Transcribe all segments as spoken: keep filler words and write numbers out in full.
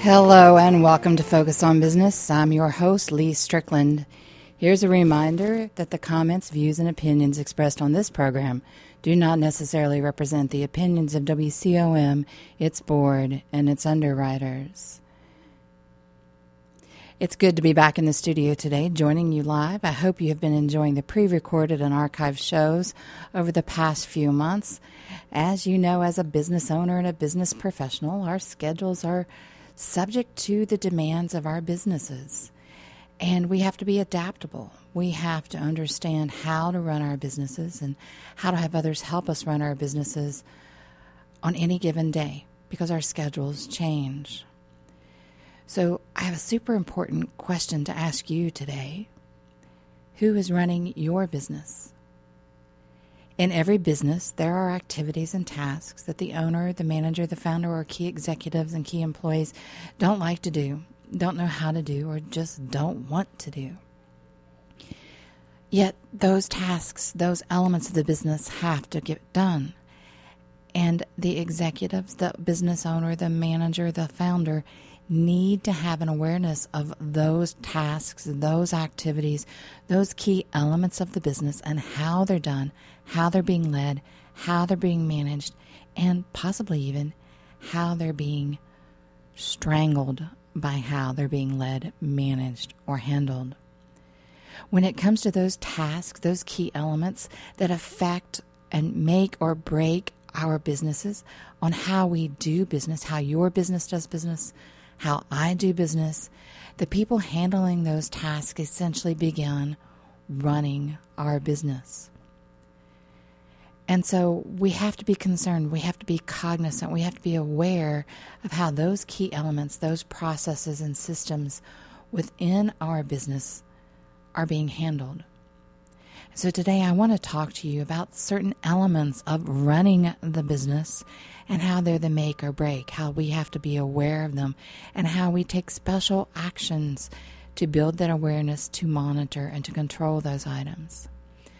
Hello and welcome to Focus on Business. I'm your host, Lee Strickland. Here's a reminder that the comments, views, and opinions expressed on this program do not necessarily represent the opinions of W C O M, its board, and its underwriters. It's good to be back in the studio today, joining you live. I hope you have been enjoying the pre-recorded and archived shows over the past few months. As you know, as a business owner and a business professional, our schedules are subject to the demands of our businesses. And we have to be adaptable. We have to understand how to run our businesses and how to have others help us run our businesses on any given day because our schedules change. So I have a super important question to ask you today. Who is running your business? In every business, there are activities and tasks that the owner, the manager, the founder, or key executives and key employees don't like to do, don't know how to do, or just don't want to do. Yet those tasks, those elements of the business have to get done. And the executives, the business owner, the manager, the founder need to have an awareness of those tasks, those activities, those key elements of the business and how they're done, how they're being led, how they're being managed, and possibly even how they're being strangled by how they're being led, managed, or handled. When it comes to those tasks, those key elements that affect and make or break our businesses on how we do business, how your business does business, how I do business, the people handling those tasks essentially begin running our business. And so we have to be concerned, we have to be cognizant, we have to be aware of how those key elements, those processes and systems within our business are being handled. So today I want to talk to you about certain elements of running the business and how they're the make or break, how we have to be aware of them, and how we take special actions to build that awareness, to monitor, and to control those items.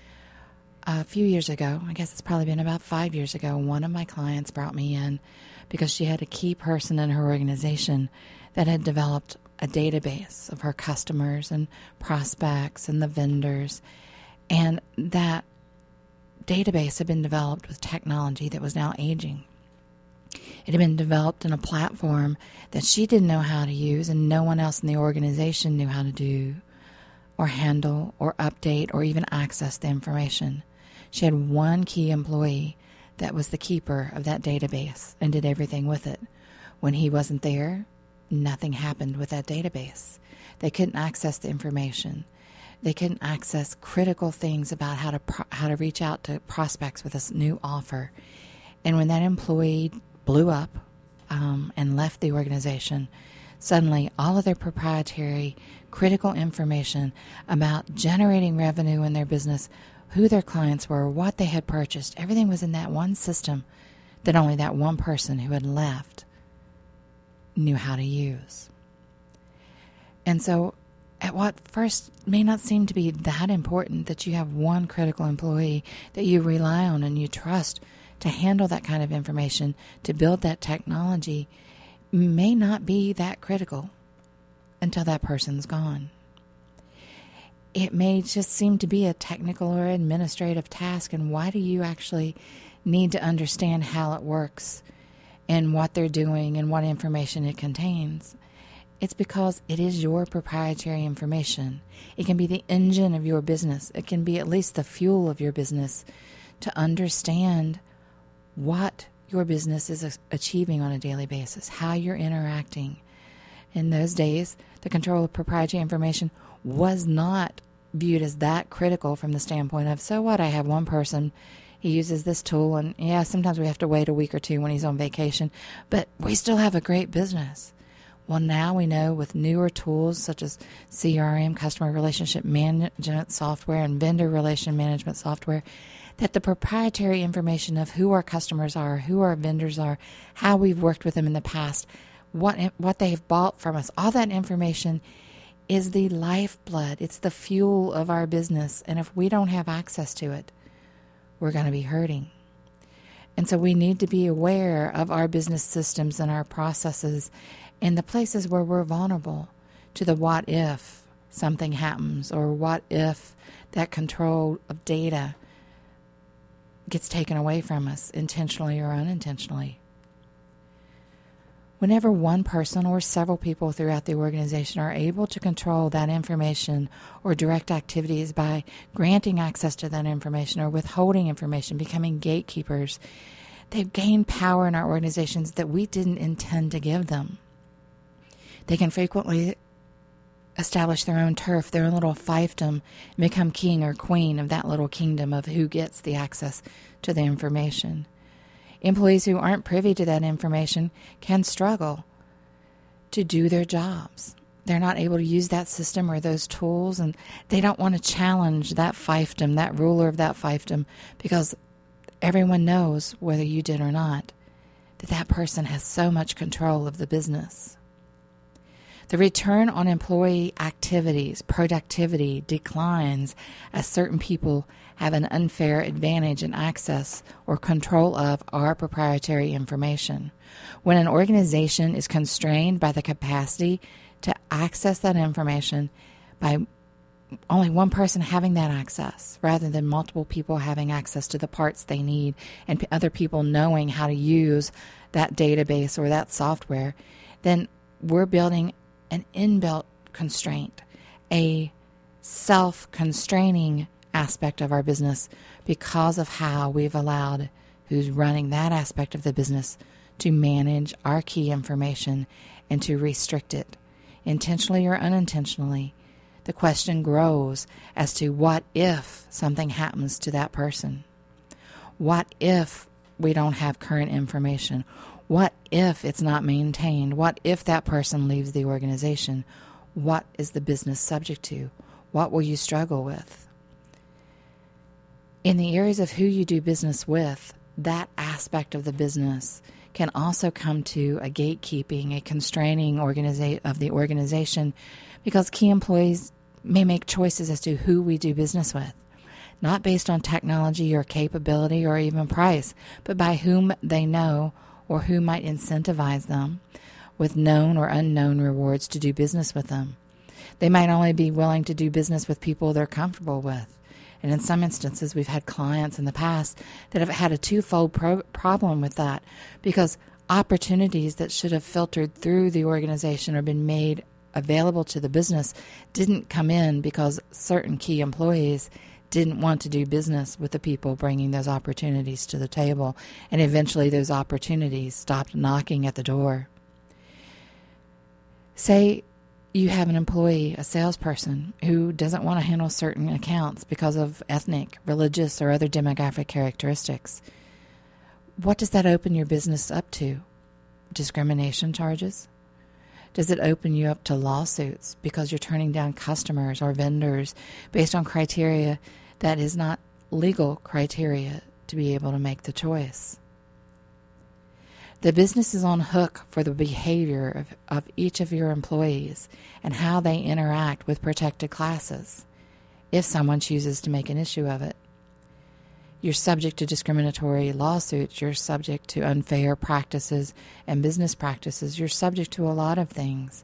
A few years ago, I guess it's probably been about five years ago, one of my clients brought me in because she had a key person in her organization that had developed a database of her customers and prospects and the vendors. And that database had been developed with technology that was now aging. It had been developed in a platform that she didn't know how to use and no one else in the organization knew how to do or handle or update or even access the information. She had one key employee that was the keeper of that database and did everything with it. When he wasn't there, nothing happened with that database. They couldn't access the information. They couldn't access critical things about how to pro- how to reach out to prospects with this new offer. And when that employee blew up um, and left the organization, suddenly all of their proprietary critical information about generating revenue in their business, who their clients were, what they had purchased, everything was in that one system that only that one person who had left knew how to use. And so at what first may not seem to be that important, that you have one critical employee that you rely on and you trust to handle that kind of information, to build that technology, may not be that critical until that person's gone. It may just seem to be a technical or administrative task, and why do you actually need to understand how it works and what they're doing and what information it contains? It's because it is your proprietary information. It can be the engine of your business. It can be at least the fuel of your business to understand what your business is achieving on a daily basis, how you're interacting. In those days, the control of proprietary information was not viewed as that critical from the standpoint of, so what, I have one person, he uses this tool, and yeah, sometimes we have to wait a week or two when he's on vacation, but we still have a great business. Well, now we know with newer tools such as C R M, customer relationship management software, and vendor relation management software, that the proprietary information of who our customers are, who our vendors are, how we've worked with them in the past, what what they've bought from us, all that information is the lifeblood. It's the fuel of our business. And if we don't have access to it, we're going to be hurting. And so we need to be aware of our business systems and our processes in the places where we're vulnerable to the what if something happens, or what if that control of data gets taken away from us, intentionally or unintentionally. Whenever one person or several people throughout the organization are able to control that information or direct activities by granting access to that information or withholding information, becoming gatekeepers, they've gained power in our organizations that we didn't intend to give them. They can frequently establish their own turf, their own little fiefdom, and become king or queen of that little kingdom of who gets the access to the information. Employees who aren't privy to that information can struggle to do their jobs. They're not able to use that system or those tools, and they don't want to challenge that fiefdom, that ruler of that fiefdom, because everyone knows, whether you did or not, that that person has so much control of the business. The return on employee activities, productivity, declines as certain people have an unfair advantage in access or control of our proprietary information. When an organization is constrained by the capacity to access that information by only one person having that access, rather than multiple people having access to the parts they need and other people knowing how to use that database or that software, then we're building an inbuilt constraint, a self-constraining aspect of our business because of how we've allowed who's running that aspect of the business to manage our key information and to restrict it, intentionally or unintentionally. The question grows as to what if something happens to that person? What if we don't have current information? What if it's not maintained? What if that person leaves the organization? What is the business subject to? What will you struggle with? In the areas of who you do business with, that aspect of the business can also come to a gatekeeping, a constraining organiza- of the organization, because key employees may make choices as to who we do business with, not based on technology or capability or even price, but by whom they know or who might incentivize them with known or unknown rewards to do business with them. They might only be willing to do business with people they're comfortable with. And in some instances, we've had clients in the past that have had a twofold pro- problem with that, because opportunities that should have filtered through the organization or been made available to the business didn't come in because certain key employees didn't want to do business with the people bringing those opportunities to the table, and eventually those opportunities stopped knocking at the door. Say you have an employee, a salesperson, who doesn't want to handle certain accounts because of ethnic, religious, or other demographic characteristics. What does that open your business up to? Discrimination charges? Does it open you up to lawsuits because you're turning down customers or vendors based on criteria that is not legal criteria to be able to make the choice? The business is on hook for the behavior of, of each of your employees and how they interact with protected classes, if someone chooses to make an issue of it. You're subject to discriminatory lawsuits. You're subject to unfair practices and business practices. You're subject to a lot of things.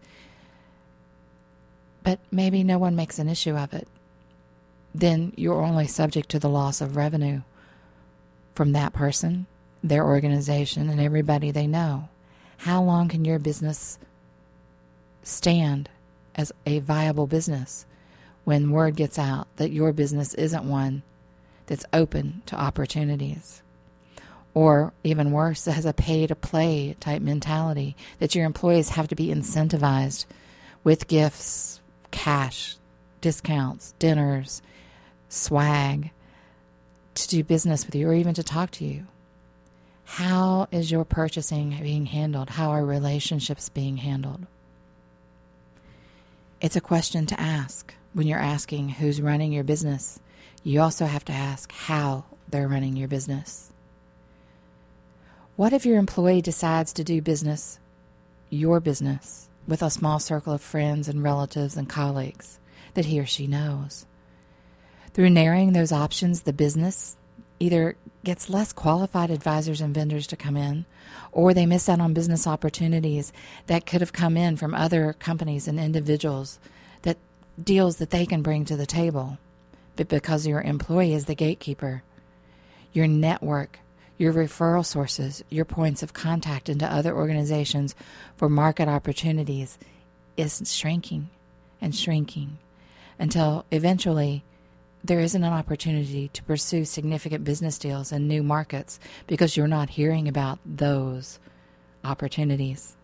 But maybe no one makes an issue of it. Then you're only subject to the loss of revenue from that person, their organization, and everybody they know. How long can your business stand as a viable business when word gets out that your business isn't one that's open to opportunities? Or even worse, has a pay-to-play type mentality that your employees have to be incentivized with gifts, cash, discounts, dinners, swag to do business with you or even to talk to you. How is your purchasing being handled? How are relationships being handled? It's a question to ask when you're asking who's running your business. You also have to ask how they're running your business. What if your employee decides to do business, your business, with a small circle of friends and relatives and colleagues that he or she knows? Through narrowing those options, the business, either gets less qualified advisors and vendors to come in, or they miss out on business opportunities that could have come in from other companies and individuals, that deals that they can bring to the table. But because your employee is the gatekeeper, your network, your referral sources, your points of contact into other organizations for market opportunities is shrinking and shrinking until eventually there isn't an opportunity to pursue significant business deals in new markets because you're not hearing about those opportunities.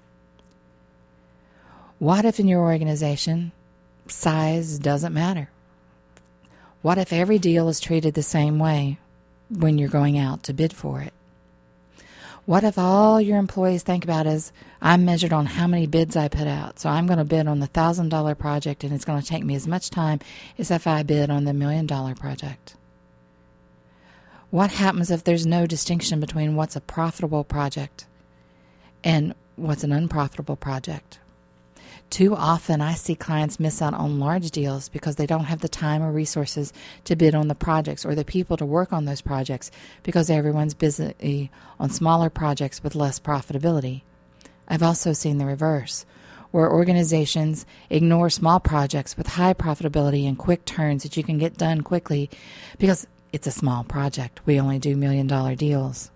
What if in your organization size doesn't matter? What if every deal is treated the same way when you're going out to bid for it? What if all your employees think about is, I'm measured on how many bids I put out, so I'm going to bid on the one thousand dollars project and it's going to take me as much time as if I bid on the million dollar project? What happens if there's no distinction between what's a profitable project and what's an unprofitable project? Too often I see clients miss out on large deals because they don't have the time or resources to bid on the projects or the people to work on those projects because everyone's busy on smaller projects with less profitability. I've also seen the reverse, where organizations ignore small projects with high profitability and quick turns that you can get done quickly because it's a small project. We only do million dollar deals.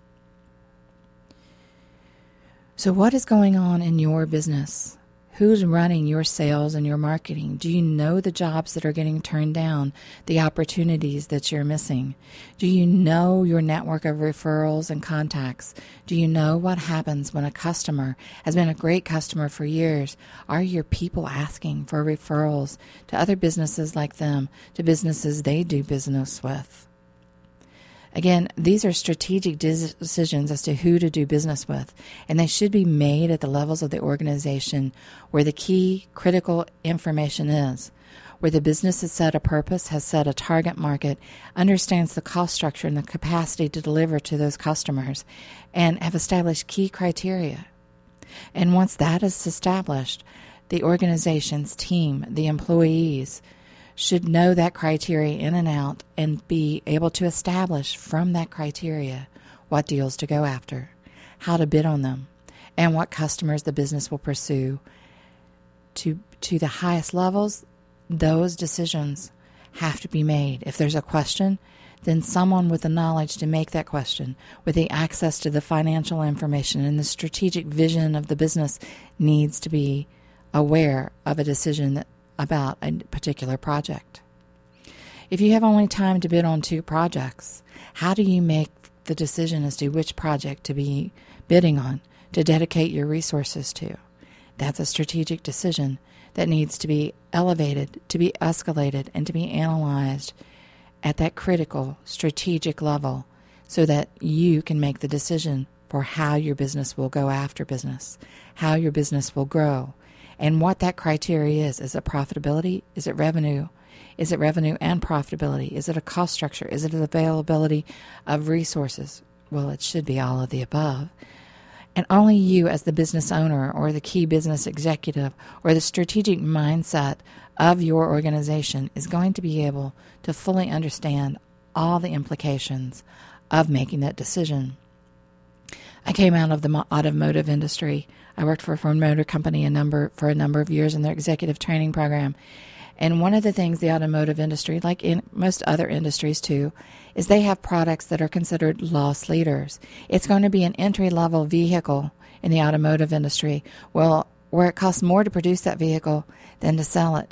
So what is going on in your business? Who's running your sales and your marketing? Do you know the jobs that are getting turned down, the opportunities that you're missing? Do you know your network of referrals and contacts? Do you know what happens when a customer has been a great customer for years? Are your people asking for referrals to other businesses like them, to businesses they do business with? Again, these are strategic decisions as to who to do business with, and they should be made at the levels of the organization where the key critical information is, where the business has set a purpose, has set a target market, understands the cost structure and the capacity to deliver to those customers, and have established key criteria. And once that is established, the organization's team, the employees, should know that criteria in and out and be able to establish from that criteria what deals to go after, how to bid on them, and what customers the business will pursue. To, to the highest levels, those decisions have to be made. If there's a question, then someone with the knowledge to make that question, with the access to the financial information and the strategic vision of the business, needs to be aware of a decision that about a particular project. If you have only time to bid on two projects, how do you make the decision as to which project to be bidding on, to dedicate your resources to? That's a strategic decision that needs to be elevated, to be escalated, and to be analyzed at that critical strategic level so that you can make the decision for how your business will go after business, how your business will grow, and what that criteria is. Is it profitability? Is it revenue? Is it revenue and profitability? Is it a cost structure? Is it the availability of resources? Well, it should be all of the above. And only you as the business owner or the key business executive or the strategic mindset of your organization is going to be able to fully understand all the implications of making that decision. I came out of the automotive industry. I worked for a Ford Motor Company a number for a number of years in their executive training program. And one of the things the automotive industry, like in most other industries too, is they have products that are considered loss leaders. It's going to be an entry-level vehicle in the automotive industry, well, where it costs more to produce that vehicle than to sell it,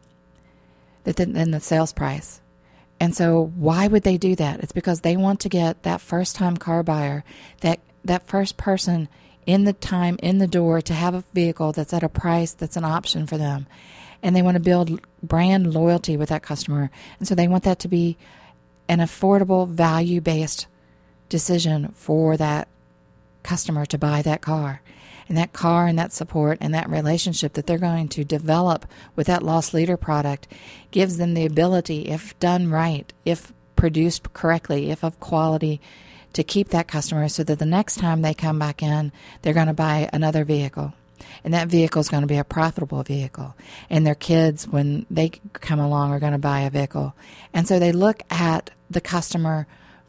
than, than the sales price. And so why would they do that? It's because they want to get that first-time car buyer, that that first person in the time, in the door, to have a vehicle that's at a price that's an option for them. And they want to build brand loyalty with that customer. And so they want that to be an affordable, value-based decision for that customer to buy that car. And that car and that support and that relationship that they're going to develop with that loss leader product gives them the ability, if done right, if produced correctly, if of quality, to keep that customer so that the next time they come back in, they're going to buy another vehicle. And that vehicle is going to be a profitable vehicle. And their kids, when they come along, are going to buy a vehicle. And so they look at the customer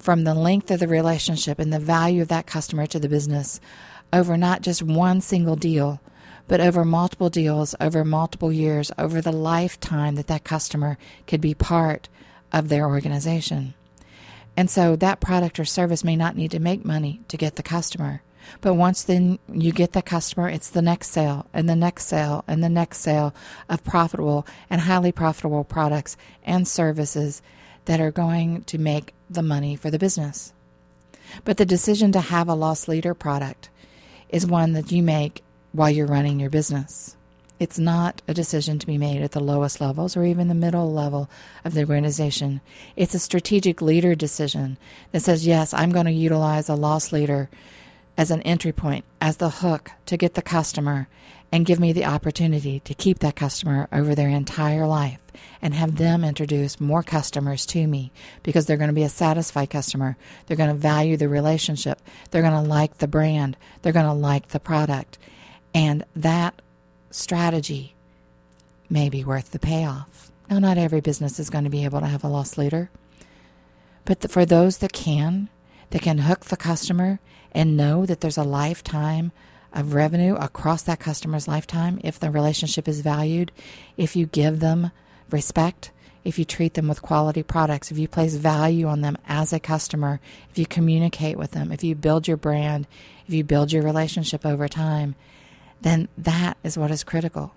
from the length of the relationship and the value of that customer to the business over not just one single deal, but over multiple deals, over multiple years, over the lifetime that that customer could be part of their organization. And so that product or service may not need to make money to get the customer. But once then you get the customer, it's the next sale and the next sale and the next sale of profitable and highly profitable products and services that are going to make the money for the business. But the decision to have a loss leader product is one that you make while you're running your business. It's not a decision to be made at the lowest levels or even the middle level of the organization. It's a strategic leader decision that says, yes, I'm going to utilize a loss leader as an entry point, as the hook to get the customer and give me the opportunity to keep that customer over their entire life and have them introduce more customers to me because they're going to be a satisfied customer. They're going to value the relationship. They're going to like the brand. They're going to like the product. And that strategy may be worth the payoff. Now, not every business is going to be able to have a loss leader, but the, for those that can, that can hook the customer and know that there's a lifetime of revenue across that customer's lifetime if the relationship is valued, if you give them respect, if you treat them with quality products, if you place value on them as a customer, if you communicate with them, if you build your brand, if you build your relationship over time, then that is what is critical.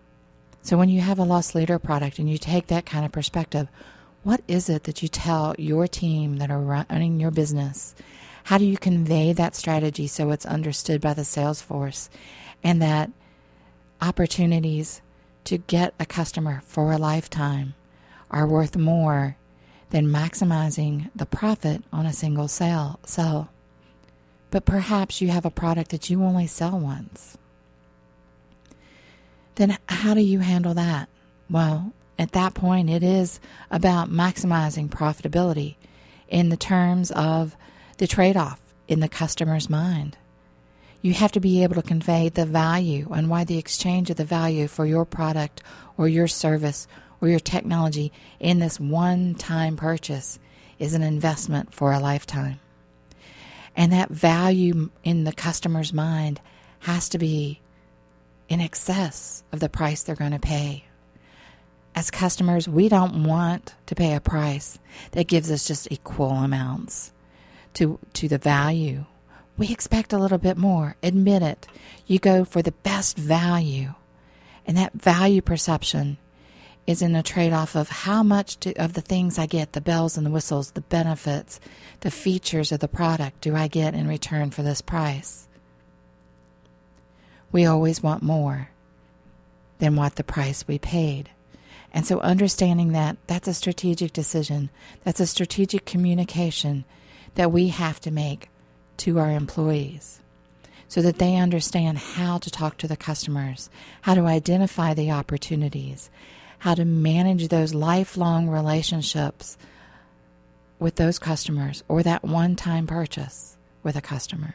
So when you have a loss leader product and you take that kind of perspective, what is it that you tell your team that are running your business? How do you convey that strategy so it's understood by the sales force and that opportunities to get a customer for a lifetime are worth more than maximizing the profit on a single sale? sell? But perhaps you have a product that you only sell once. Then how do you handle that? Well, at that point, it is about maximizing profitability in the terms of the trade-off in the customer's mind. You have to be able to convey the value and why the exchange of the value for your product or your service or your technology in this one-time purchase is an investment for a lifetime. And that value in the customer's mind has to be in excess of the price they're going to pay. As customers, we don't want to pay a price that gives us just equal amounts to, to the value. We expect a little bit more. Admit it. You go for the best value. And that value perception is in a trade-off of how much to, of the things I get, the bells and the whistles, the benefits, the features of the product do I get in return for this price. We always want more than what the price we paid. And so understanding that, that's a strategic decision. That's a strategic communication that we have to make to our employees so that they understand how to talk to the customers, how to identify the opportunities, how to manage those lifelong relationships with those customers or that one-time purchase with a customer.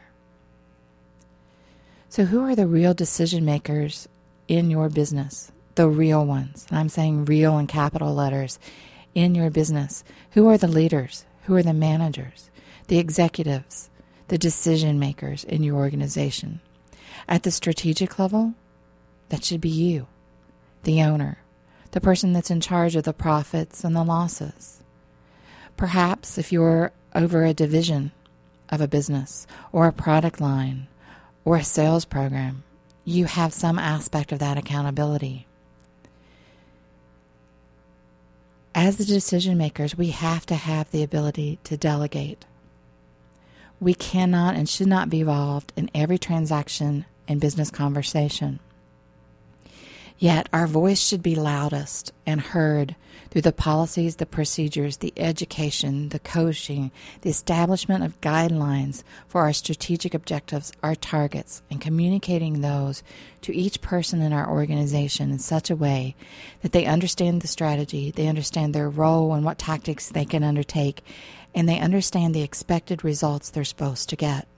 So who are the real decision makers in your business? The real ones. And I'm saying real in capital letters in your business. Who are the leaders? Who are the managers? The executives, the decision makers in your organization. At the strategic level, that should be you, the owner, the person that's in charge of the profits and the losses. Perhaps if you're over a division of a business or a product line or a sales program, you have some aspect of that accountability. As the decision makers, we have to have the ability to delegate. We cannot and should not be involved in every transaction and business conversation. Yet our voice should be loudest and heard through the policies, the procedures, the education, the coaching, the establishment of guidelines for our strategic objectives, our targets, and communicating those to each person in our organization in such a way that they understand the strategy, they understand their role and what tactics they can undertake, and they understand the expected results they're supposed to get.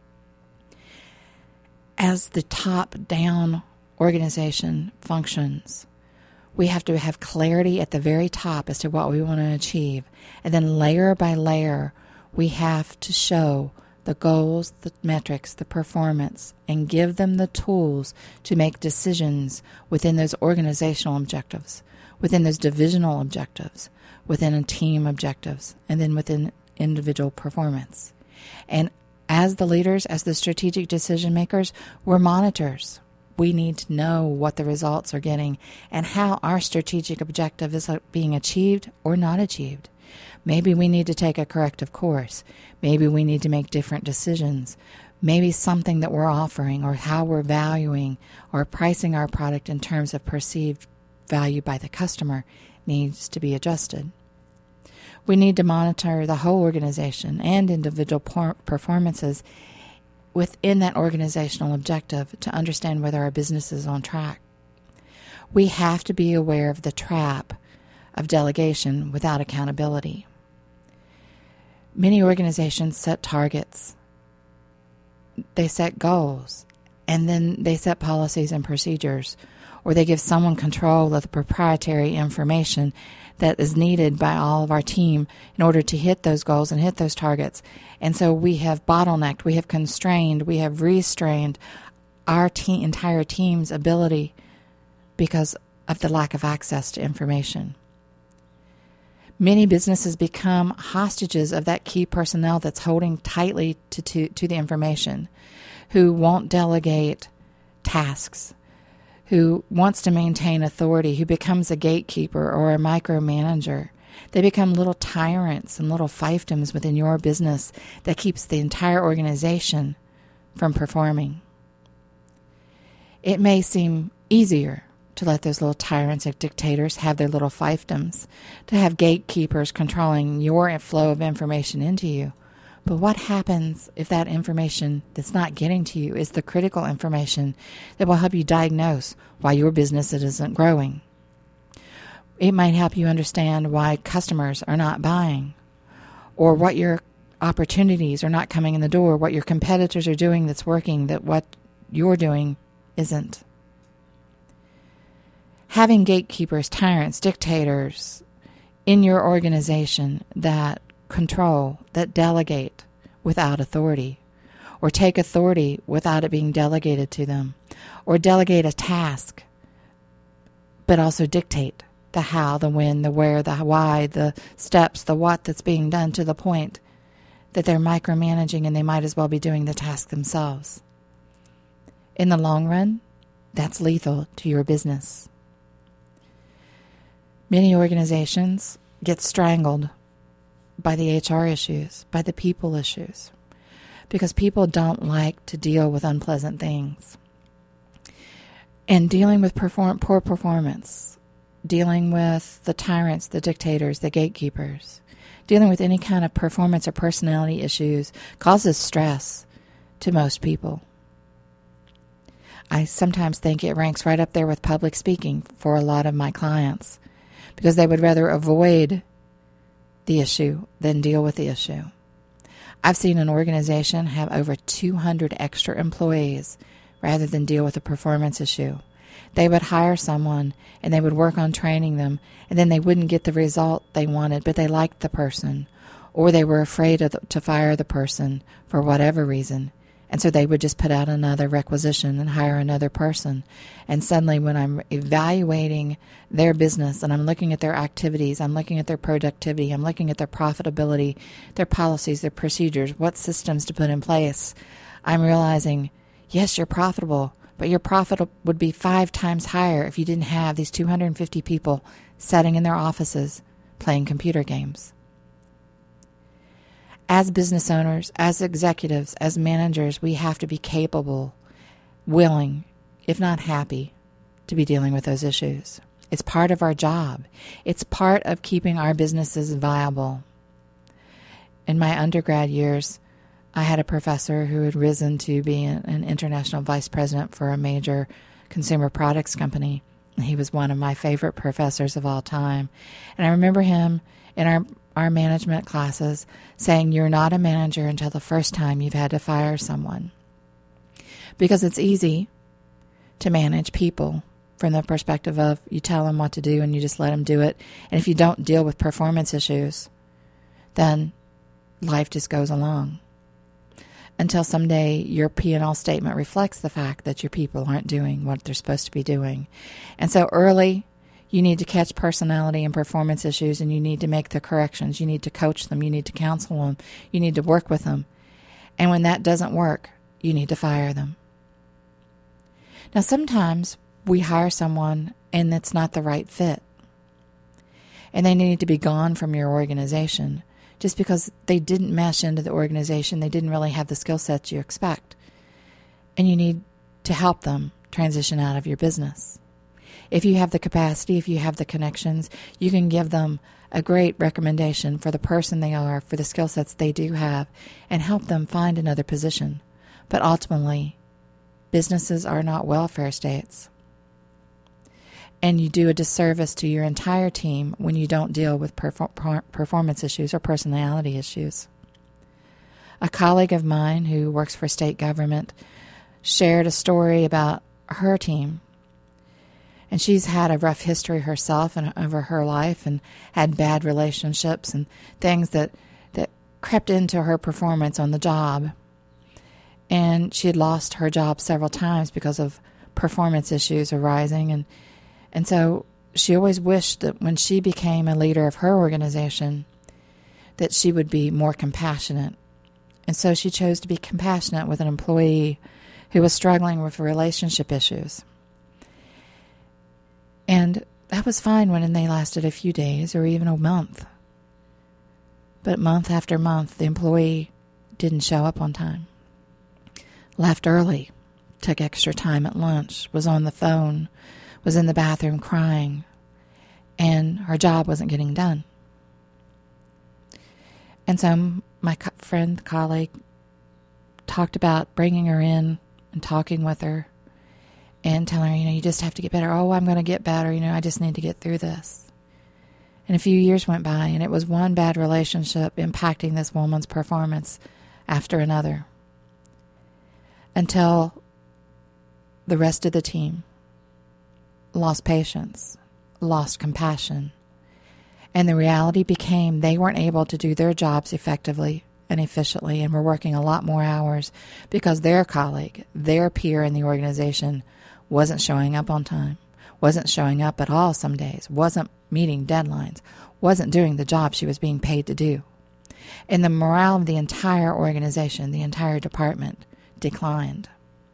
As the top-down organization functions, we have to have clarity at the very top as to what we want to achieve. And then layer by layer, We have to show the goals, the metrics, the performance, and give them the tools to make decisions within those organizational objectives, within those divisional objectives, within a team objectives, and then within individual performance. And as the leaders, as the strategic decision makers, we're monitors. We need to know what the results are getting and how our strategic objective is being achieved or not achieved. Maybe we need to take a corrective course. Maybe we need to make different decisions. Maybe something that we're offering or how we're valuing or pricing our product in terms of perceived value by the customer needs to be adjusted. We need to monitor the whole organization and individual por- performances within that organizational objective to understand whether our business is on track. We have to be aware of the trap of delegation without accountability. Many organizations set targets. They set goals, and then they set policies and procedures, or they give someone control of the proprietary information that is needed by all of our team in order to hit those goals and hit those targets. And so we have bottlenecked, we have constrained, we have restrained our te- entire team's ability because of the lack of access to information. Many businesses become hostages of that key personnel that's holding tightly to, to, to the information, who won't delegate tasks, who wants to maintain authority, who becomes a gatekeeper or a micromanager. They become little tyrants and little fiefdoms within your business that keeps the entire organization from performing. It may seem easier to let those little tyrants and dictators have their little fiefdoms, to have gatekeepers controlling your flow of information into you. But what happens if that information that's not getting to you is the critical information that will help you diagnose why your business isn't growing? It might help you understand why customers are not buying, or what your opportunities are not coming in the door, what your competitors are doing that's working, that what you're doing isn't. Having gatekeepers, tyrants, dictators in your organization that control, that delegate without authority, or take authority without it being delegated to them, or delegate a task, but also dictate the how, the when, the where, the why, the steps, the what that's being done to the point that they're micromanaging and they might as well be doing the task themselves. In the long run, that's lethal to your business. Many organizations get strangled by the H R issues, by the people issues, because people don't like to deal with unpleasant things. And dealing with perform- poor performance, dealing with the tyrants, the dictators, the gatekeepers, dealing with any kind of performance or personality issues causes stress to most people. I sometimes think it ranks right up there with public speaking for a lot of my clients, because they would rather avoid the issue than deal with the issue. I've seen an organization have over two hundred extra employees rather than deal with a performance issue. They would hire someone and they would work on training them, and then they wouldn't get the result they wanted, but they liked the person, or they were afraid of the, to fire the person for whatever reason. And so they would just put out another requisition and hire another person. And suddenly when I'm evaluating their business and I'm looking at their activities, I'm looking at their productivity, I'm looking at their profitability, their policies, their procedures, what systems to put in place, I'm realizing, yes, you're profitable, but your profit would be five times higher if you didn't have these two hundred fifty people sitting in their offices playing computer games. As business owners, as executives, as managers, we have to be capable, willing, if not happy, to be dealing with those issues. It's part of our job. It's part of keeping our businesses viable. In my undergrad years, I had a professor who had risen to be an international vice president for a major consumer products company. He was one of my favorite professors of all time. And I remember him in our our management classes saying, you're not a manager until the first time you've had to fire someone. Because it's easy to manage people from the perspective of you tell them what to do and you just let them do it. And if you don't deal with performance issues, then life just goes along. Until someday your P and L statement reflects the fact that your people aren't doing what they're supposed to be doing. And so early, you need to catch personality and performance issues, and you need to make the corrections. You need to coach them. You need to counsel them. You need to work with them. And when that doesn't work, you need to fire them. Now, sometimes we hire someone and it's not the right fit, and they need to be gone from your organization just because they didn't mesh into the organization. They didn't really have the skill sets you expect. And you need to help them transition out of your business. If you have the capacity, if you have the connections, you can give them a great recommendation for the person they are, for the skill sets they do have, and help them find another position. But ultimately, businesses are not welfare states. And you do a disservice to your entire team when you don't deal with perfor- performance issues or personality issues. A colleague of mine who works for state government shared a story about her team. And she's had a rough history herself and over her life, and had bad relationships and things that, that crept into her performance on the job. And she had lost her job several times because of performance issues arising. And, and so she always wished that when she became a leader of her organization, that she would be more compassionate. And so she chose to be compassionate with an employee who was struggling with relationship issues. And that was fine when they lasted a few days or even a month. But month after month, the employee didn't show up on time, left early, took extra time at lunch, was on the phone, was in the bathroom crying, and her job wasn't getting done. And so my co- friend, colleague, talked about bringing her in and talking with her and telling her, you know, you just have to get better. Oh, I'm going to get better. You know, I just need to get through this. And a few years went by, and it was one bad relationship impacting this woman's performance after another, until the rest of the team lost patience, lost compassion. And the reality became they weren't able to do their jobs effectively and efficiently, and were working a lot more hours because their colleague, their peer in the organization, wasn't showing up on time, wasn't showing up at all some days, wasn't meeting deadlines, wasn't doing the job she was being paid to do. And the morale of the entire organization, the entire department, declined.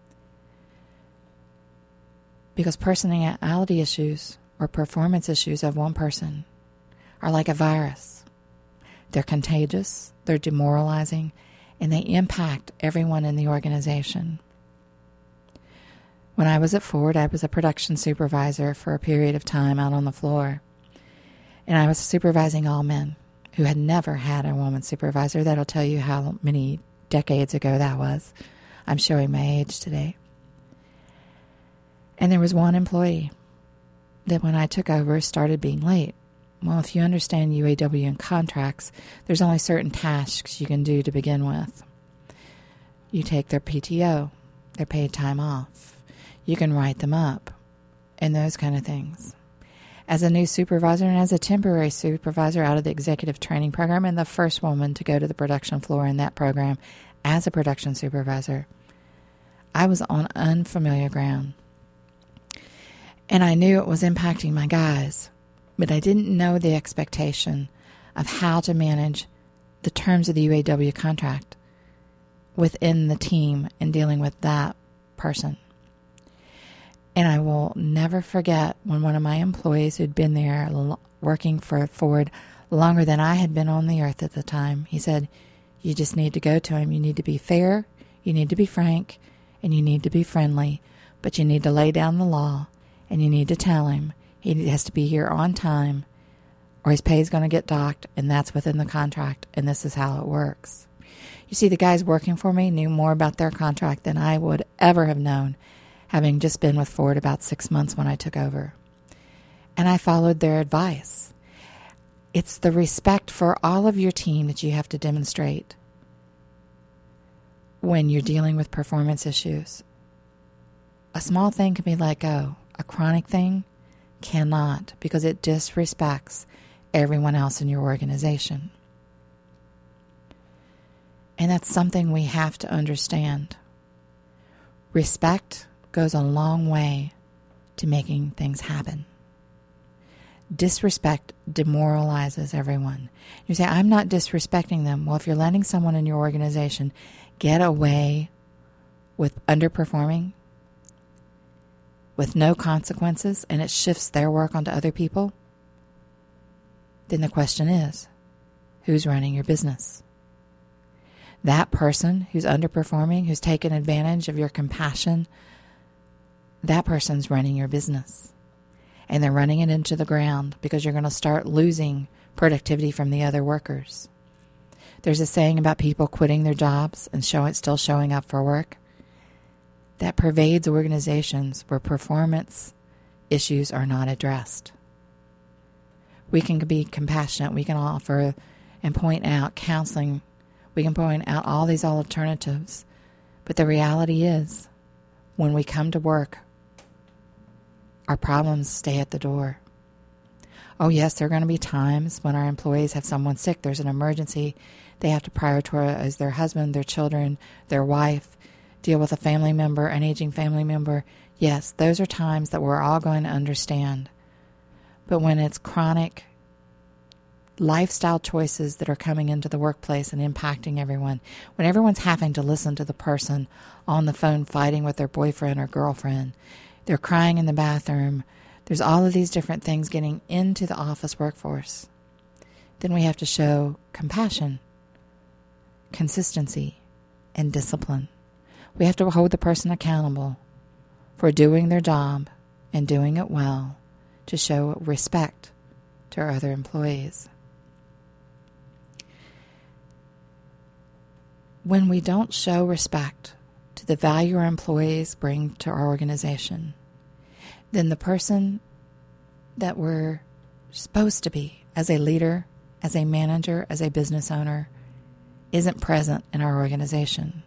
Because personality issues or performance issues of one person are like a virus. They're contagious, they're demoralizing, and they impact everyone in the organization. When I was at Ford, I was a production supervisor for a period of time out on the floor. And I was supervising all men who had never had a woman supervisor. That'll tell you how many decades ago that was. I'm showing my age today. And there was one employee that when I took over started being late. Well, if you understand U A W and contracts, there's only certain tasks you can do to begin with. You take their P T O, their paid time off. You can write them up, and those kind of things. As a new supervisor and as a temporary supervisor out of the executive training program, and the first woman to go to the production floor in that program as a production supervisor, I was on unfamiliar ground. And I knew it was impacting my guys, but I didn't know the expectation of how to manage the terms of the U A W contract within the team and dealing with that person. And I will never forget when one of my employees who'd been there l- working for Ford longer than I had been on the earth at the time, he said, you just need to go to him. You need to be fair, you need to be frank, and you need to be friendly, but you need to lay down the law, and you need to tell him he has to be here on time, or his pay is going to get docked, and that's within the contract, and this is how it works. You see, the guys working for me knew more about their contract than I would ever have known, having just been with Ford about six months when I took over. And I followed their advice. It's the respect for all of your team that you have to demonstrate when you're dealing with performance issues. A small thing can be let go. A chronic thing cannot, because it disrespects everyone else in your organization. And that's something we have to understand. Respect goes a long way to making things happen. Disrespect demoralizes everyone. You say, I'm not disrespecting them. Well, if you're letting someone in your organization get away with underperforming, with no consequences, and it shifts their work onto other people, then the question is, who's running your business? That person who's underperforming, who's taken advantage of your compassion, that person's running your business. And they're running it into the ground because you're going to start losing productivity from the other workers. There's a saying about people quitting their jobs and showing, still showing up for work. That pervades organizations where performance issues are not addressed. We can be compassionate. We can offer and point out counseling. We can point out all these alternatives. But the reality is, when we come to work, our problems stay at the door. Oh, yes, there are going to be times when our employees have someone sick. There's an emergency. They have to prioritize their husband, their children, their wife, deal with a family member, an aging family member. Yes, those are times that we're all going to understand. But when it's chronic lifestyle choices that are coming into the workplace and impacting everyone, when everyone's having to listen to the person on the phone fighting with their boyfriend or girlfriend, they're crying in the bathroom, there's all of these different things getting into the office workforce, then we have to show compassion, consistency, and discipline. We have to hold the person accountable for doing their job and doing it well to show respect to our other employees. When we don't show respect to the value our employees bring to our organization, then the person that we're supposed to be as a leader, as a manager, as a business owner, isn't present in our organization.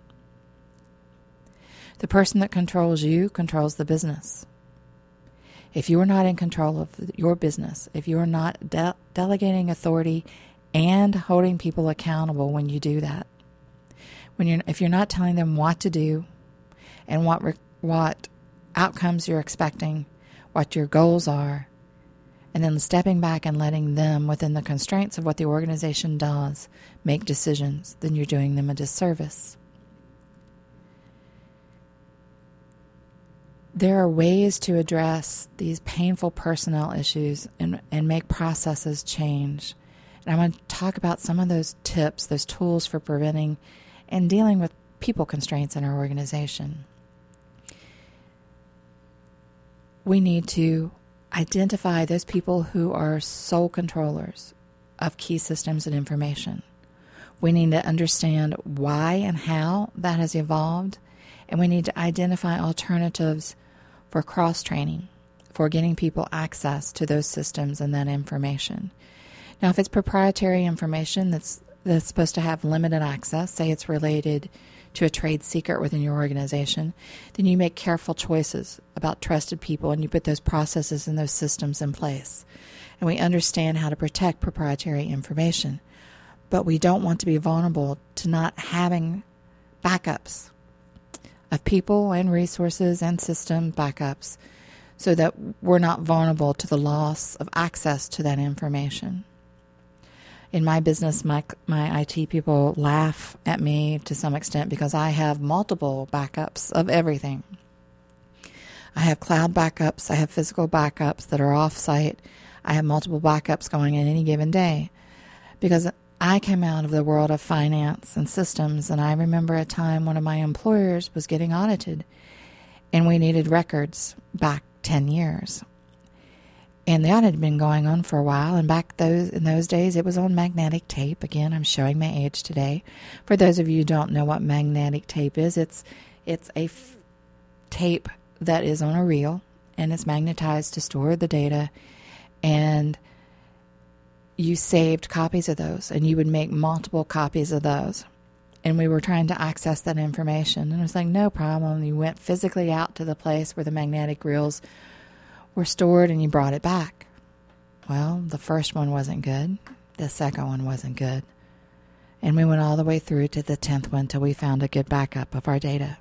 The person that controls you controls the business. If you are not in control of your business, if you are not de- delegating authority and holding people accountable when you do that, when you're if you're not telling them what to do and what re- what outcomes you're expecting, what your goals are, and then stepping back and letting them, within the constraints of what the organization does, make decisions, then you're doing them a disservice. There are ways to address these painful personnel issues and, and make processes change. And I want to talk about some of those tips, those tools for preventing and dealing with people constraints in our organization. We need to identify those people who are sole controllers of key systems and information. We need to understand why and how that has evolved, and we need to identify alternatives for cross-training, for getting people access to those systems and that information. Now, if it's proprietary information that's that's supposed to have limited access, say it's related to a trade secret within your organization, then you make careful choices about trusted people and you put those processes and those systems in place. And we understand how to protect proprietary information. But we don't want to be vulnerable to not having backups of people and resources and system backups so that we're not vulnerable to the loss of access to that information. In my business, my my I T people laugh at me to some extent because I have multiple backups of everything. I have cloud backups. I have physical backups that are off-site. I have multiple backups going in any given day because I came out of the world of finance and systems, and I remember a time one of my employers was getting audited, and we needed records back ten years. And the audit had been going on for a while, and back those in those days, it was on magnetic tape. Again, I'm showing my age today. For those of you who don't know what magnetic tape is, it's it's a f- tape that is on a reel, and it's magnetized to store the data, and you saved copies of those, and you would make multiple copies of those. And we were trying to access that information, and it was like, no problem. You went physically out to the place where the magnetic reels were stored, and you brought it back. Well, the first one wasn't good. The second one wasn't good. And we went all the way through to the tenth one until we found a good backup of our data.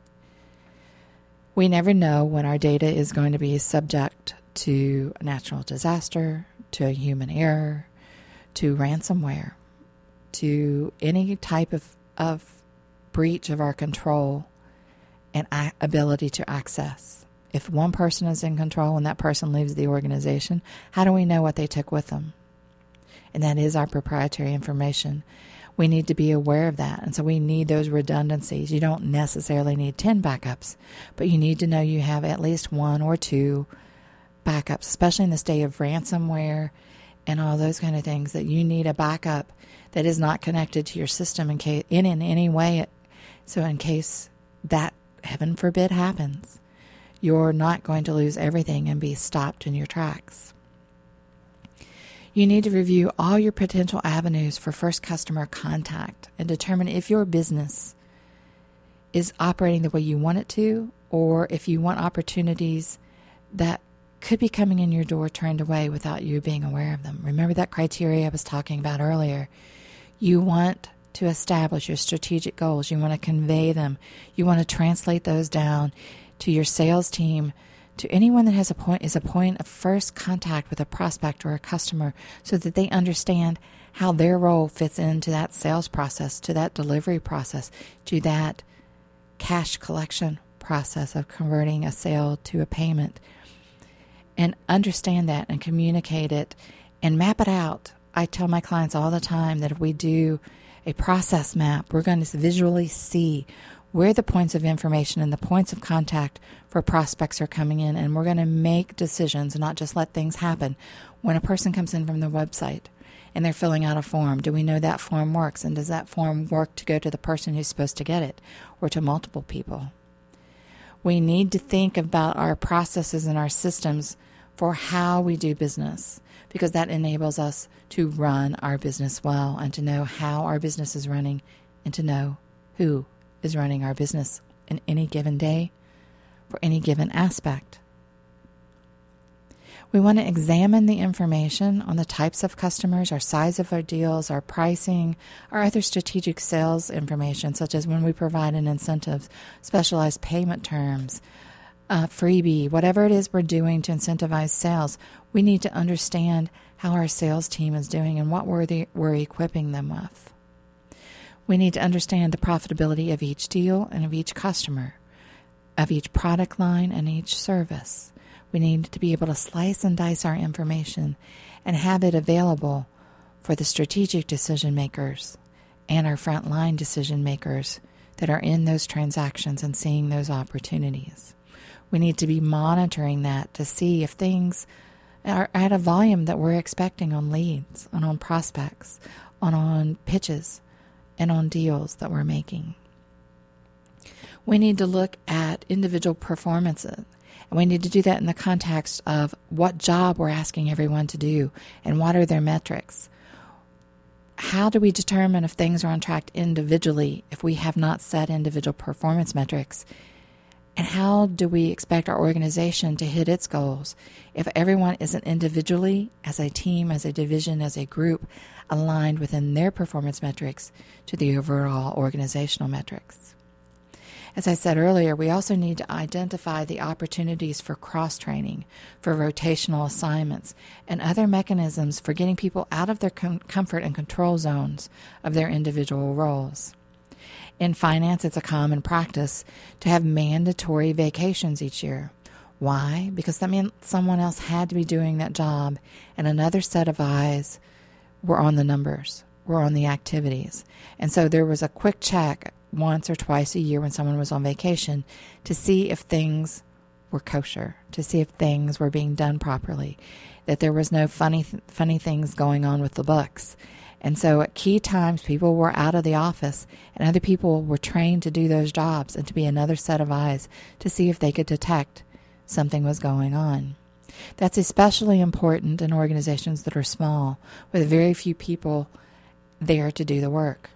We never know when our data is going to be subject to a natural disaster, to a human error, to ransomware, to any type of, of breach of our control and a- ability to access. If one person is in control and that person leaves the organization, how do we know what they took with them? And that is our proprietary information. We need to be aware of that. And so we need those redundancies. You don't necessarily need ten backups, but you need to know you have at least one or two backups, especially in this day of ransomware and all those kind of things, that you need a backup that is not connected to your system in case, in, in any way. So in case that, heaven forbid, happens, you're not going to lose everything and be stopped in your tracks. You need to review all your potential avenues for first customer contact and determine if your business is operating the way you want it to, or if you want opportunities that could be coming in your door turned away without you being aware of them. Remember that criteria I was talking about earlier. You want to establish your strategic goals. You want to convey them. You want to translate those down to your sales team, to anyone that has a point is a point of first contact with a prospect or a customer, so that they understand how their role fits into that sales process, to that delivery process, to that cash collection process of converting a sale to a payment. And understand that and communicate it and map it out. I tell my clients all the time that if we do a process map, we're going to visually see where the points of information and the points of contact for prospects are coming in, and we're going to make decisions and not just let things happen. When a person comes in from the website and they're filling out a form, do we know that form works? And does that form work to go to the person who's supposed to get it, or to multiple people? We need to think about our processes and our systems for how we do business, because that enables us to run our business well and to know how our business is running and to know who is running our business in any given day for any given aspect. We want to examine the information on the types of customers, our size of our deals, our pricing, our other strategic sales information, such as when we provide an incentive, specialized payment terms, uh, freebie, whatever it is we're doing to incentivize sales. We need to understand how our sales team is doing and what we're, the, we're equipping them with. We need to understand the profitability of each deal and of each customer, of each product line and each service. We need to be able to slice and dice our information and have it available for the strategic decision makers and our frontline decision makers that are in those transactions and seeing those opportunities. We need to be monitoring that to see if things are at a volume that we're expecting on leads, and on prospects, on, on pitches, and on deals that we're making. We need to look at individual performances, and we need to do that in the context of what job we're asking everyone to do and what are their metrics. How do we determine if things are on track individually if we have not set individual performance metrics? And how do we expect our organization to hit its goals if everyone isn't individually, as a team, as a division, as a group, aligned within their performance metrics to the overall organizational metrics? As I said earlier, we also need to identify the opportunities for cross-training, for rotational assignments, and other mechanisms for getting people out of their com- comfort and control zones of their individual roles. In finance, it's a common practice to have mandatory vacations each year. Why? Because that meant someone else had to be doing that job, and another set of eyes were on the numbers, were on the activities. And so there was a quick check once or twice a year when someone was on vacation to see if things were kosher, to see if things were being done properly, that there was no funny, th- funny things going on with the books. And so at key times, people were out of the office and other people were trained to do those jobs and to be another set of eyes to see if they could detect something was going on. That's especially important in organizations that are small, with very few people there to do the work.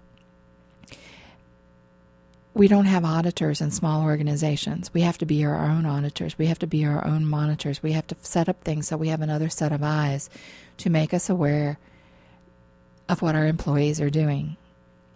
We don't have auditors in small organizations. We have to be our own auditors. We have to be our own monitors. We have to set up things so we have another set of eyes to make us aware of what our employees are doing.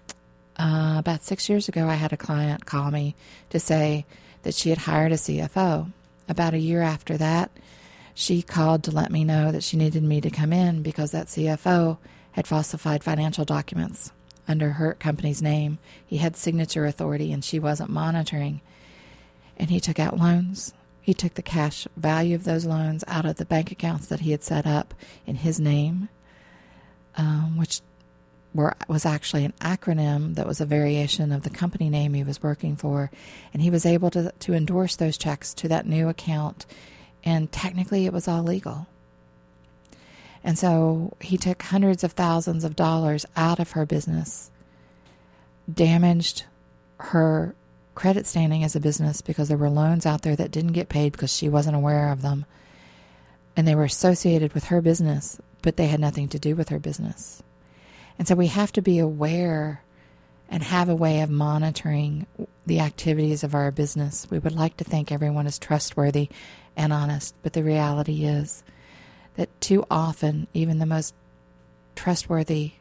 uh, about six years ago, I had a client call me to say that she had hired a C F O. About a year after that, she called to let me know that she needed me to come in because that C F O had falsified financial documents under her company's name. He had signature authority and she wasn't monitoring. And he took out loans. He took the cash value of those loans out of the bank accounts that he had set up in his name, um, which were, was actually an acronym that was a variation of the company name he was working for. And he was able to, to endorse those checks to that new account. And technically it was all legal. And so he took hundreds of thousands of dollars out of her business, damaged her credit standing as a business because there were loans out there that didn't get paid because she wasn't aware of them. And they were associated with her business, but they had nothing to do with her business. And so we have to be aware and have a way of monitoring the activities of our business. We would like to think everyone is trustworthy and honest, but the reality is that too often, even the most trustworthy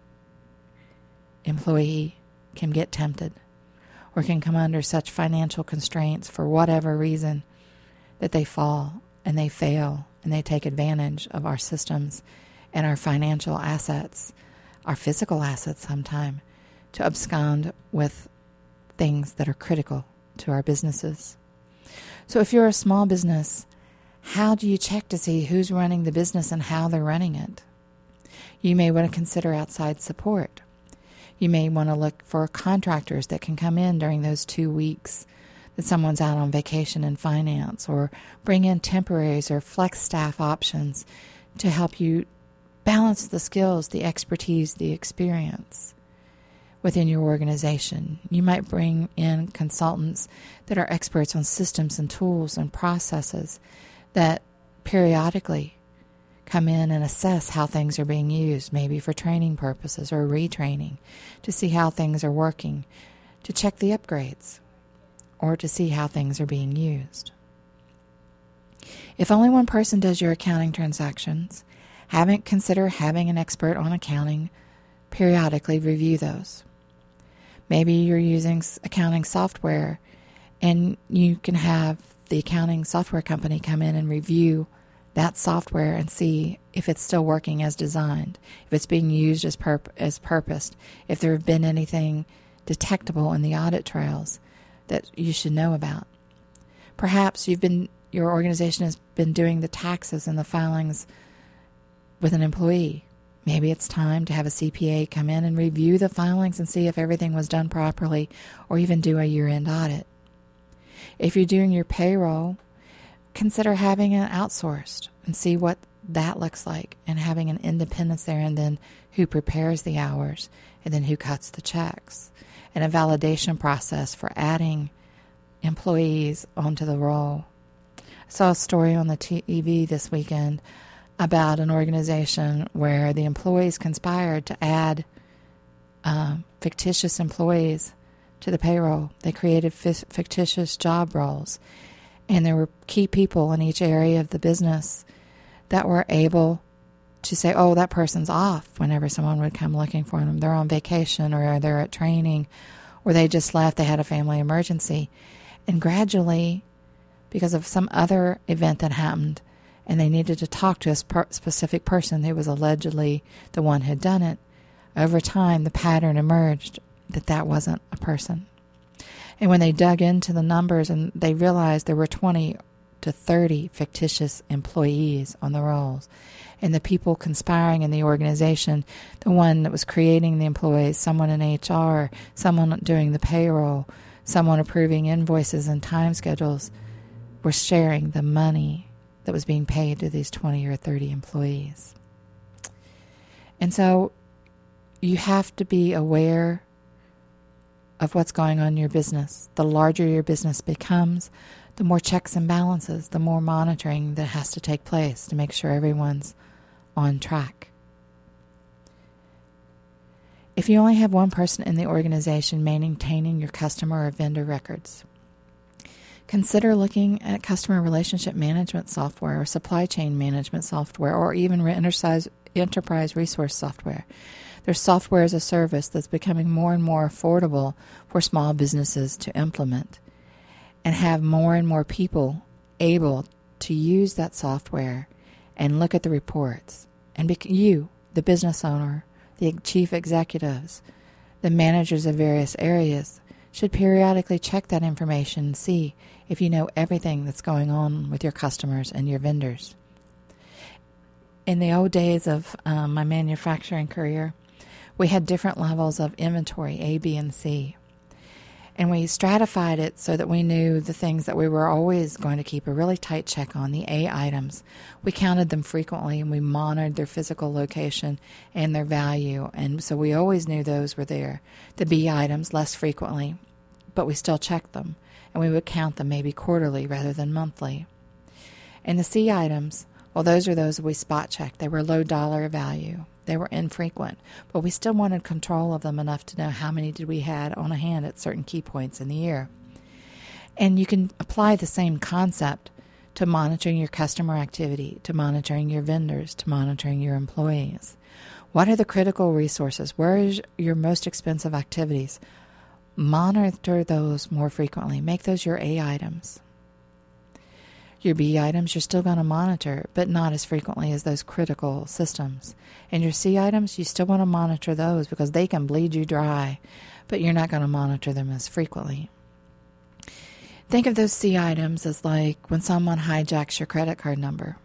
employee can get tempted or can come under such financial constraints for whatever reason that they fall and they fail and they take advantage of our systems and our financial assets, our physical assets sometimes, to abscond with things that are critical to our businesses. So if you're a small business, how do you check to see who's running the business and how they're running it? You may want to consider outside support. You may want to look for contractors that can come in during those two weeks that someone's out on vacation in finance, or bring in temporaries or flex staff options to help you balance the skills, the expertise, the experience within your organization. You might bring in consultants that are experts on systems and tools and processes that periodically come in and assess how things are being used, maybe for training purposes or retraining, to see how things are working, to check the upgrades, or to see how things are being used. If only one person does your accounting transactions, haven't consider having an expert on accounting periodically review those. Maybe you're using accounting software and you can have the accounting software company come in and review that software and see if it's still working as designed, if it's being used as purp- as purposed, if there have been anything detectable in the audit trails that you should know about. Perhaps you've been your organization has been doing the taxes and the filings with an employee. Maybe it's time to have a C P A come in and review the filings and see if everything was done properly, or even do a year-end audit. If you're doing your payroll, consider having it outsourced and see what that looks like, and having an independence there, and then who prepares the hours, and then who cuts the checks, and a validation process for adding employees onto the role. I saw a story on the T V this weekend about an organization where the employees conspired to add uh, fictitious employees to the payroll. They created f- fictitious job roles, and there were key people in each area of the business that were able to say, oh, that person's off whenever someone would come looking for them. They're on vacation, or they're at training, or they just left, they had a family emergency. And gradually, because of some other event that happened, and they needed to talk to a sp- specific person who was allegedly the one who had done it, over time the pattern emerged that that wasn't a person. And when they dug into the numbers, and they realized there were twenty to thirty fictitious employees on the rolls, and the people conspiring in the organization, the one that was creating the employees, someone in H R, someone doing the payroll, someone approving invoices and time schedules, were sharing the money that was being paid to these twenty or thirty employees. And so you have to be aware of what's going on in your business. The larger your business becomes, the more checks and balances, the more monitoring that has to take place to make sure everyone's on track. If you only have one person in the organization maintaining your customer or vendor records, consider looking at customer relationship management software or supply chain management software, or even enterprise, enterprise resource software. There's software as a service that's becoming more and more affordable for small businesses to implement and have more and more people able to use that software and look at the reports. And bec- you, the business owner, the chief executives, the managers of various areas, should periodically check that information and see if you know everything that's going on with your customers and your vendors. In the old days of um, my manufacturing career, we had different levels of inventory, A, B, and C. And we stratified it so that we knew the things that we were always going to keep a really tight check on, the A items. We counted them frequently, and we monitored their physical location and their value. And so we always knew those were there. The B items, less frequently, but we still checked them. And we would count them maybe quarterly rather than monthly. And the C items, well, those are those that we spot checked. They were low dollar value. They were infrequent, but we still wanted control of them enough to know how many did we had on a hand at certain key points in the year. And you can apply the same concept to monitoring your customer activity, to monitoring your vendors, to monitoring your employees. What are the critical resources? Where is your most expensive activities? Monitor those more frequently. Make those your A items. Your B items you're still going to monitor, but not as frequently as those critical systems. And your C items, you still want to monitor those because they can bleed you dry, but you're not going to monitor them as frequently. Think of those C items as like when someone hijacks your credit card number.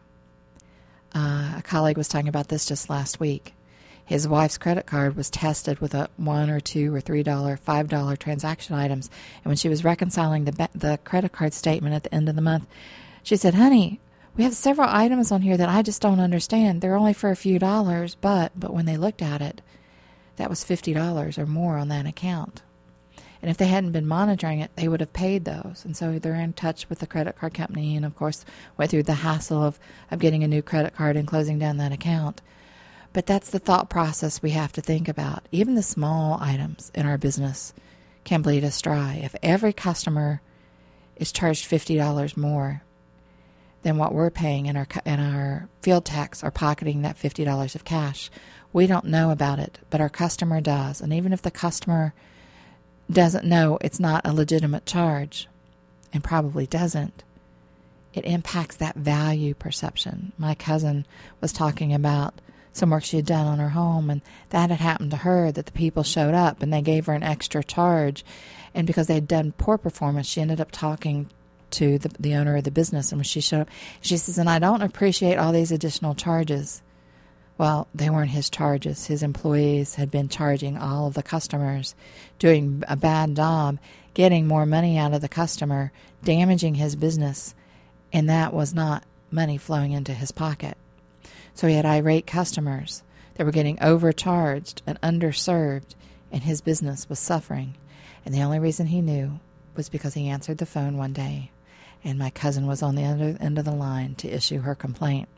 Uh, a colleague was talking about this just last week. His wife's credit card was tested with a one or two or three dollar, five dollar transaction items, and when she was reconciling the the credit card statement at the end of the month, she said, "Honey, we have several items on here that I just don't understand. They're only for a few dollars, but but when they looked at it, that was fifty dollars or more on that account. And if they hadn't been monitoring it, they would have paid those." And so they're in touch with the credit card company and, of course, went through the hassle of, of getting a new credit card and closing down that account. But that's the thought process we have to think about. Even the small items in our business can bleed us dry. If every customer is charged fifty dollars more than what we're paying in our in our field tax or pocketing that fifty dollars of cash, we don't know about it, but our customer does. And even if the customer doesn't know it's not a legitimate charge, and probably doesn't, it impacts that value perception. My cousin was talking about some work she had done on her home, and that had happened to her, that the people showed up and they gave her an extra charge. And because they had done poor performance, she ended up talking to the, the owner of the business. And when she showed up, she says, "And I don't appreciate all these additional charges." Well, they weren't his charges. His employees had been charging all of the customers, doing a bad job, getting more money out of the customer, damaging his business, and that was not money flowing into his pocket. So he had irate customers that were getting overcharged and underserved, and his business was suffering. And the only reason he knew was because he answered the phone one day, and my cousin was on the other end of the line to issue her complaint.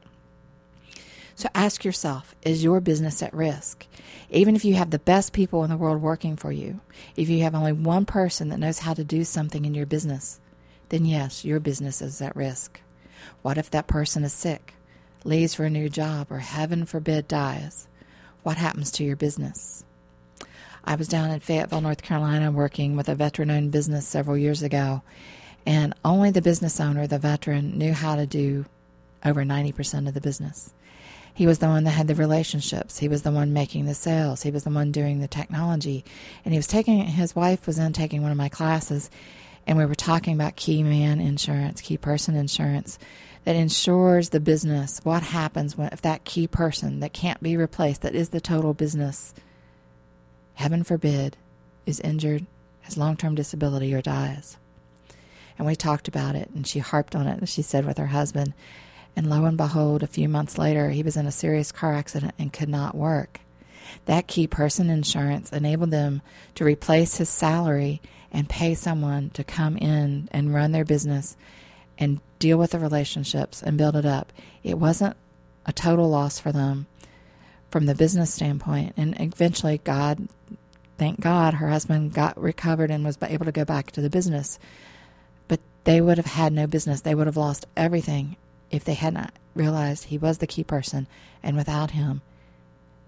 So ask yourself, is your business at risk? Even if you have the best people in the world working for you, if you have only one person that knows how to do something in your business, then yes, your business is at risk. What if that person is sick, leaves for a new job, or heaven forbid dies? What happens to your business? I was down in Fayetteville, North Carolina, working with a veteran-owned business several years ago, and only the business owner, the veteran, knew how to do over ninety percent of the business. He was the one that had the relationships. He was the one making the sales. He was the one doing the technology. And he was taking, his wife was in taking one of my classes, and we were talking about key man insurance, key person insurance, that insures the business. What happens when if that key person that can't be replaced, that is the total business, heaven forbid, is injured, has long-term disability, or dies? And we talked about it, and she harped on it, and she said with her husband, and lo and behold, a few months later, he was in a serious car accident and could not work. That key person insurance enabled them to replace his salary and pay someone to come in and run their business and deal with the relationships and build it up. It wasn't a total loss for them from the business standpoint. And eventually, God, thank God, her husband got recovered and was able to go back to the business. But they would have had no business. They would have lost everything if they had not realized he was the key person, and without him,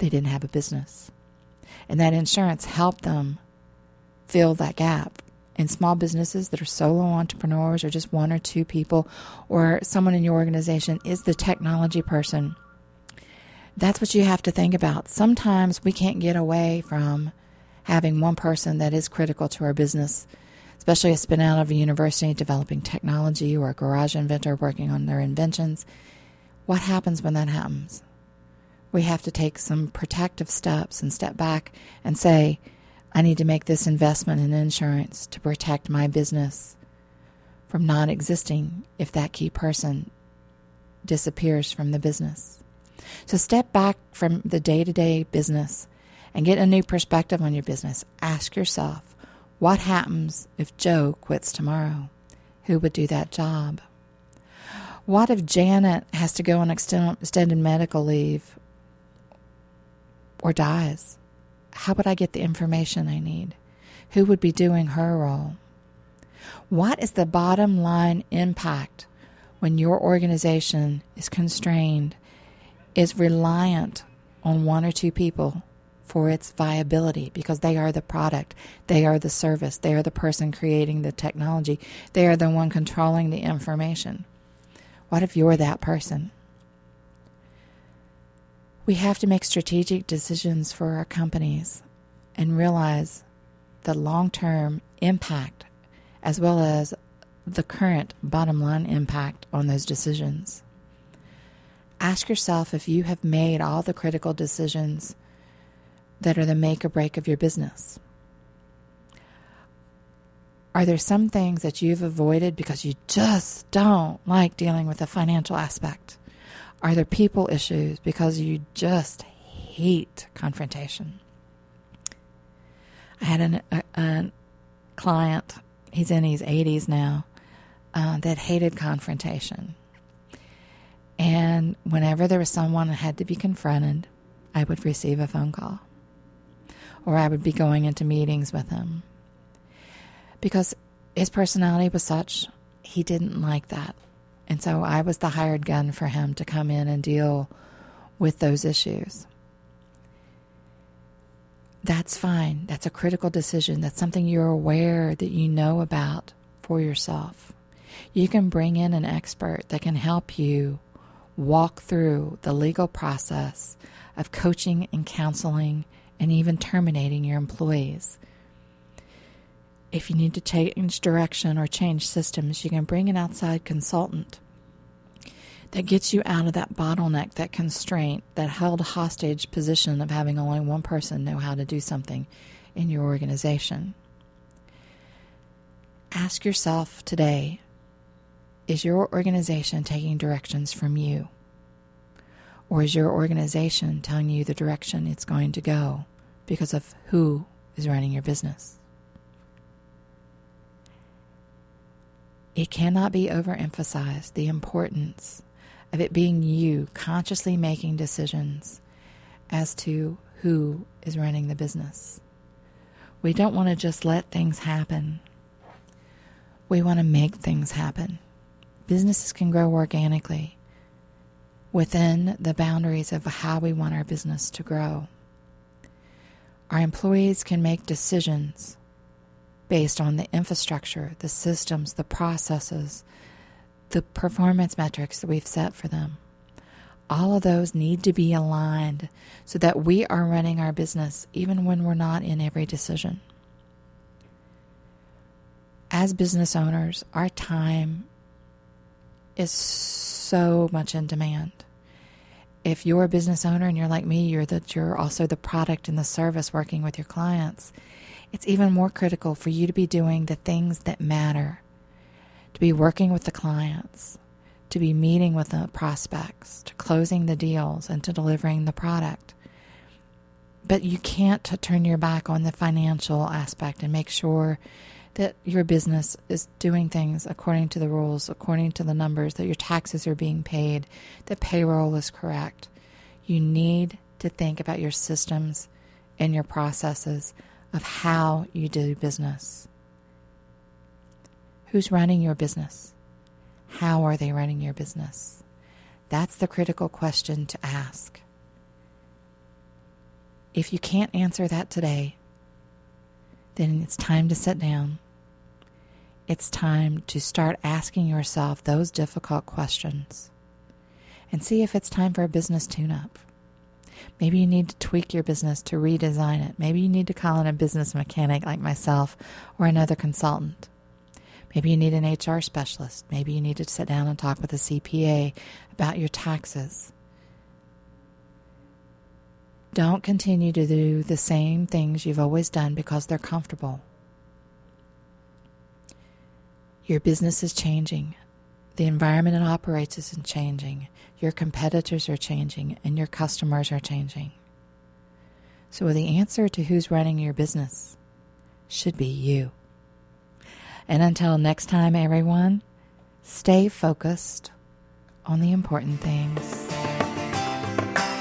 they didn't have a business. And that insurance helped them fill that gap. In small businesses that are solo entrepreneurs or just one or two people, or someone in your organization is the technology person, that's what you have to think about. Sometimes we can't get away from having one person that is critical to our business, especially a spin out of a university developing technology or a garage inventor working on their inventions. What happens when that happens? We have to take some protective steps and step back and say, I need to make this investment in insurance to protect my business from not existing if that key person disappears from the business. So step back from the day-to-day business and get a new perspective on your business. Ask yourself, what happens if Joe quits tomorrow? Who would do that job? What if Janet has to go on extended medical leave or dies? How would I get the information I need? Who would be doing her role? What is the bottom line impact when your organization is constrained, is reliant on one or two people for its viability because they are the product, they are the service, they are the person creating the technology, they are the one controlling the information? What if you're that person? We have to make strategic decisions for our companies and realize the long-term impact as well as the current bottom line impact on those decisions. Ask yourself if you have made all the critical decisions that are the make or break of your business. Are there some things that you've avoided because you just don't like dealing with the financial aspect? Are there people issues because you just hate confrontation? I had an, a, a client, he's in his eighties now, uh, that hated confrontation. And whenever there was someone that had to be confronted, I would receive a phone call. Or I would be going into meetings with him. Because his personality was such, he didn't like that. And so I was the hired gun for him to come in and deal with those issues. That's fine. That's a critical decision. That's something you're aware that you know about for yourself. You can bring in an expert that can help you walk through the legal process of coaching and counseling and even terminating your employees. If you need to change direction or change systems, you can bring an outside consultant that gets you out of that bottleneck, that constraint, that held hostage position of having only one person know how to do something in your organization. Ask yourself today, is your organization taking directions from you? Or is your organization telling you the direction it's going to go because of who is running your business? It cannot be overemphasized, the importance of it being you consciously making decisions as to who is running the business. We don't want to just let things happen. We want to make things happen. Businesses can grow organically within the boundaries of how we want our business to grow. Our employees can make decisions based on the infrastructure, the systems, the processes, the performance metrics that we've set for them. All of those need to be aligned so that we are running our business even when we're not in every decision. As business owners, our time is so much in demand. If you're a business owner and you're like me, you're the, you're also the product and the service working with your clients, it's even more critical for you to be doing the things that matter, to be working with the clients, to be meeting with the prospects, to closing the deals, and to delivering the product. But you can't turn your back on the financial aspect and make sure that your business is doing things according to the rules, according to the numbers, that your taxes are being paid, that payroll is correct. You need to think about your systems and your processes of how you do business. Who's running your business? How are they running your business? That's the critical question to ask. If you can't answer that today, then it's time to sit down. It's time to start asking yourself those difficult questions and see if it's time for a business tune-up. Maybe you need to tweak your business to redesign it. Maybe you need to call in a business mechanic like myself or another consultant. Maybe you need an H R specialist. Maybe you need to sit down and talk with a C P A about your taxes. Don't continue to do the same things you've always done because they're comfortable. Your business is changing. The environment it operates is changing. Your competitors are changing, and your customers are changing. So the answer to who's running your business should be you. And until next time, everyone, stay focused on the important things.